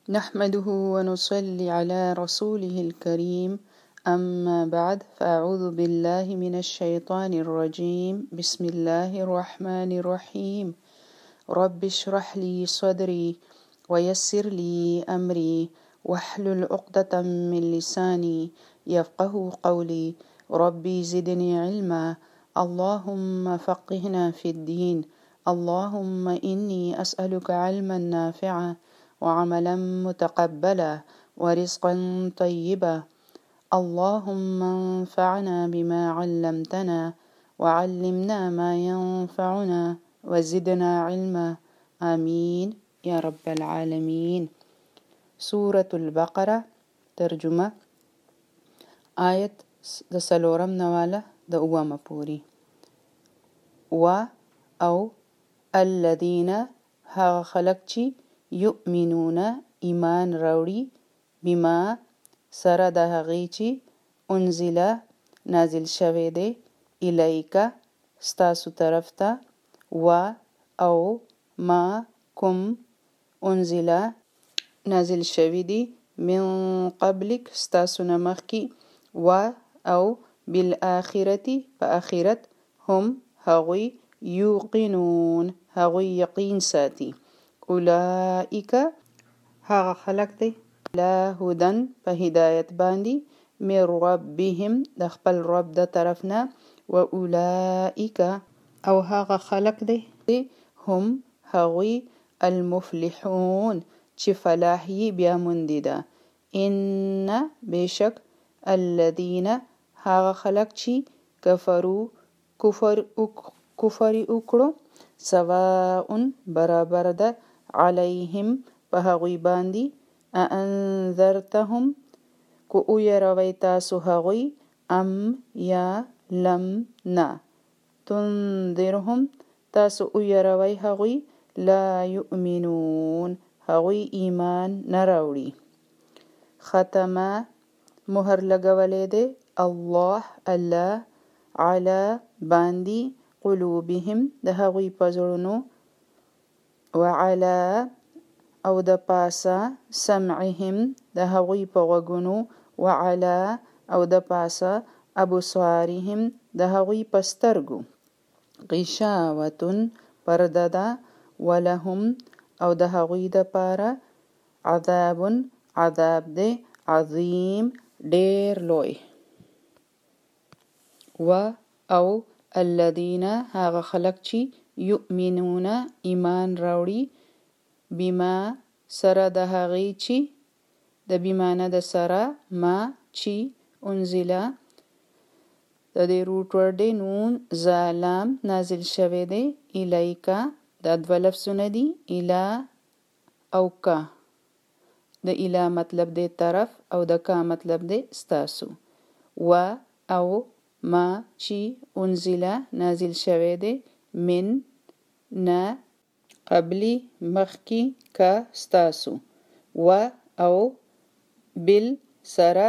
نحمده ونصلي على رسوله الكريم أما بعد فأعوذ بالله من الشيطان الرجيم بسم الله الرحمن الرحيم رب اشرح لي صدري ويسر لي أمري واحلل عقدة من لساني يفقه قولي ربي زدني علما اللهم فقهنا في الدين اللهم إني أسألك علما نافعا وعملا متقبلا ورزقا طيبا اللهم انفعنا بما علمتنا وعلمنا ما ينفعنا وزدنا علما آمين يا رب العالمين. سورة البقرة ترجمة آية د 4 نواله د 2 پوری. او الذين هغه خلق چی یؤمنون ایمان راوړي بما سره د هغې چې انزل نازل شوی دی الیک ستاسو طرف ته او ما کوم انزل نازل شوی دی من قبلک ستاسو نه مخکې او بالآخرة په آخرت هم هغوی یوقنون هغوی یقین ساتي اولئک هغه خلق دی لا هدن په هدایت باندې من ربهم د خپل رب د طرفنا و اولئک او هغه خلق دی هم هغوی المفلحون چې فلاح یې بیا موندې ده ان بشک الذين هغه خلق چې کفر وکړو سواء برابر ده علیهم په هغوی باندې انذرتهم کو او يروي تاسو هغوی ام یا لم نا تنذرهم تاسو او يروي هغوی لا يؤمنون هغوی ایمان نراوړي ختمه مهر لګولې ده الله علی باندې قلوبهم د هغوی پزړونو وعلى او د پاسه سمعهم د هغوی په غوږونو وعلى او د پاسه ابصارهم د هغوی په سترګو غشاوة پرده ده ولهم او د هغوی د پاره عذاب ده عظیم ډیر لوی او الذين هغه خلق چې یؤمنون ایمان راوړي بما سره د هغې چې د بیمانه د سره ما چې انزل د دې روټ ورډ نون زالام نازل شوی دی الیکا دا 2 لفظونه دي الا او کا د الا مطلب دی طرف او د کا مطلب دی ستاسو او ما چې انزل نازل شوی دی من نه قبلی مخکی کا ستاسو او بال سرا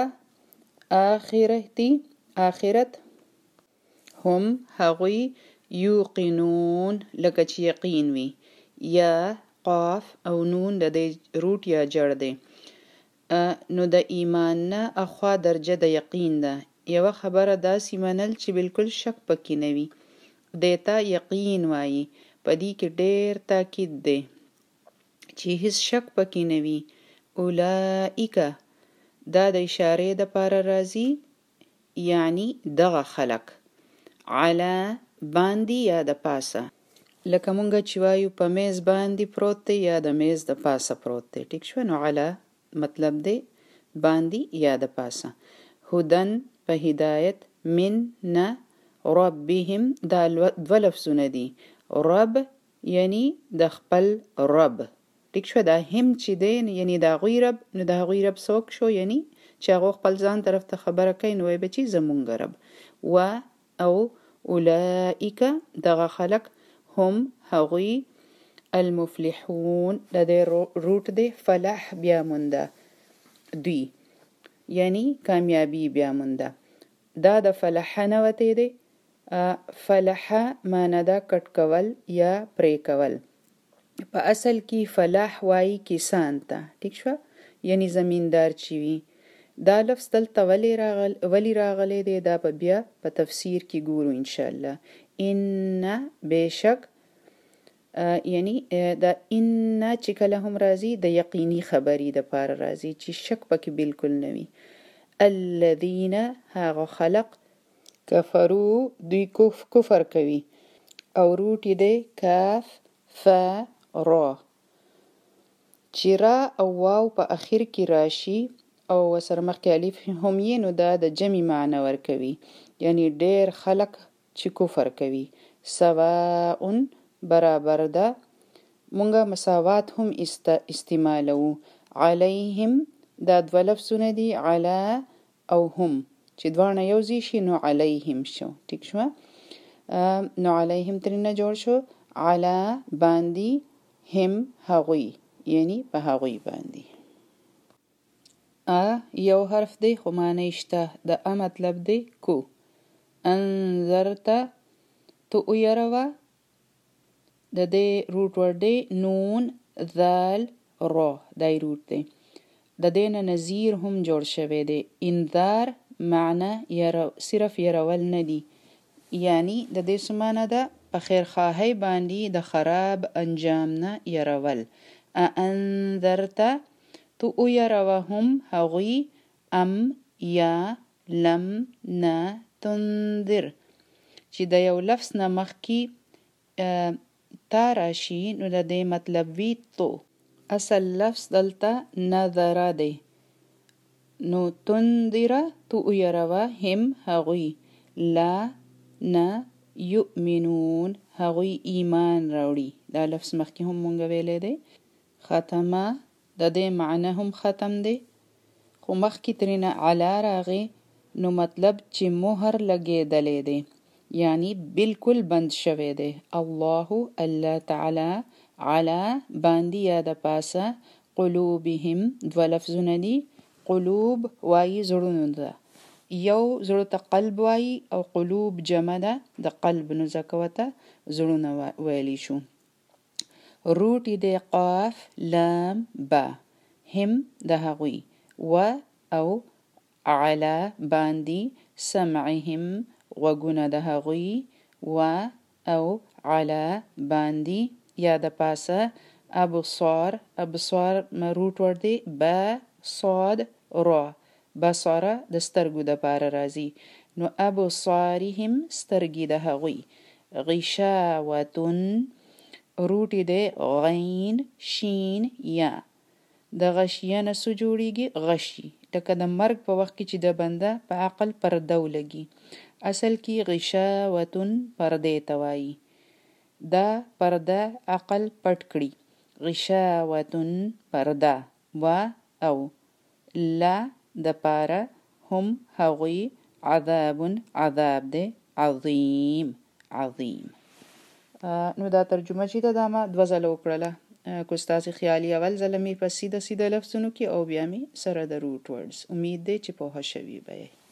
آخرت هم هغوی یوقنون لکه چې یقین وي یا قاف او نون د دې روټ یا جړ دی نو د ایمان نه اخوا درجه د یقین ده یو خبره داسې منل چې بالکل شک پکې نه وي دیتا یقین وایي پدې کې ډېر تاکید دی چې هیڅ شک پکې نه وي اولئک دا د اشاره د پاره راځي یعنی دغه خلق علی باندې یا د پاسه لکه مونږ چې وایو په میز باندې پروت دی یا د میز د پاسه پروت دی ټیک شو نو علی مطلب دی باندې یا د پاسه هدن په هدایت من نه ربهم دا 2 لفظونه دي رب یعنی د خپل رب ټیک شو دا هم چې دی یعنی دا غوی رب نو دا غوی رب څوک شو یعنی چې هغه خپل ځان طرف ته خبره کوي نو به چې زمونږ رب او اولئک دغه خلق هم هغوی المفلحون د دې روټ دی فلاح بیا مونده دوی یعنی کامیابی بیا مونده دا د فلاح نه وته دی فلح معنی دا کټ کول یا پرې کول په اصل کې فلاح وایي کسان ته، ټیک شو، یعنی زمیندار چې وي. دا لفظ دلته ولی راغلی دی، دا به بیا په تفسیر کې ګورو ان شاء الله. ان بشک، یعنی دا ان چې کله هم راځي د یقیني خبري د پاره راځي چې شک پکې بالکل نه وي. الذين هغه خلق کفرو دوی کفر کوي، او روټی دی کاف فا را، چې را او واو په اخر کې راشي او سره مخکې الف هم یې، نو دا د جمع معنی ورکوي، یعنی ډیر خلق چې کفر کوي. سواء برابر ده، مونږه مساوات هم استعمالو. علیهم دا دو لفظونه دي، علا او هم، چې دوانه یوځای شي نو علیهم شو، ټیک شو. نو علیهم ترنه جوړ شو، علا باندې، هم هغوی، یعنی په هغوی باندې. یو حرف دی خو معنی شته، د مطلب دی کو. انذرته تو یروا، د دې روټ ورډ دی نون ذال را، دای روټ دی. د دې نه نذیر هم جوړ شوی دی. انذار معنی صرف يرول نه دی، یعنی د دې سمانه ده په خیرخواهی باندې د خراب انجام نه يرول. انذرته تو يروهم هغوی، ام یا لم نه تنذر، چې د یو لفظ نه مخکې تا راشي نو د دې مطلب وی تو. اصل لفظ دلته نذر دی، نو تنذر تو يروا هم هغوی، لا نه یؤمنون هغوی ایمان راوړي. دا لفظ مخکې هم مونږ ویلې دی. ختمه د دې معنی هم ختم دی، خو مخکې ترنه علا راغی نو مطلب چې مهر لګېدلی دی، یعنی بالکل بند شوی دی. الله تعالی علا باندې یا د پاسه، قلوبهم دو لفظونه دي. قلوب وایي زړونو ده، یو زړه ته قلب وایي او قلوب جمع ده د قلب، نو ځکه ورته زړونه ویلی شو. روټ دی قاف لام با، هم د هغوی، و او علا باندې، سمعهم غوږونه د هغوی، و او علا باندې یا د پاسه، ابصار روټ ورډ دی با صاد را، بصره د سترګو د پاره راځي، نو ابصارهم سترګې د هغوی. غشاوتن روټ دی غین شین یا، د غشیه نه څه جوړیږي؟ غشي، لکه د مرګ په وخت کې چې د بنده په عقل پرده ولګي. اصل کې غشاوتن پرده ته وایي، دا پرده عقل پټ کړي. غشاوتن پرده، و او لا د پاره، هم هغوی، عذاب عذاب دی، عظیم عظیم. نو دا ترجمه چې دا ما دو ځله وکړله، کو ستاسې خیالي اول ځله مې په سیده لفظونو کې او بیا مې سره د روټ ورډز. امید دی چې پوه شوي به.